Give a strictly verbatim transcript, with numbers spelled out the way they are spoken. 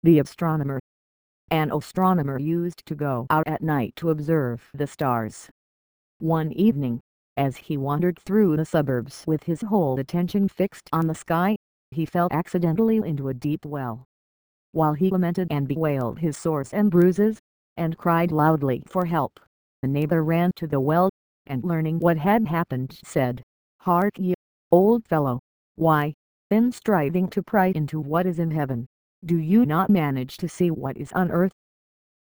The astronomer. An astronomer used to go out at night to observe the stars. One evening, as he wandered through the suburbs with his whole attention fixed on the sky, he fell accidentally into a deep well. While he lamented and bewailed his sores and bruises, and cried loudly for help, a neighbor ran to the well, and learning what had happened said, "Hark ye, old fellow, why, in striving to pry into what is in heaven, do you not manage to see what is on earth?"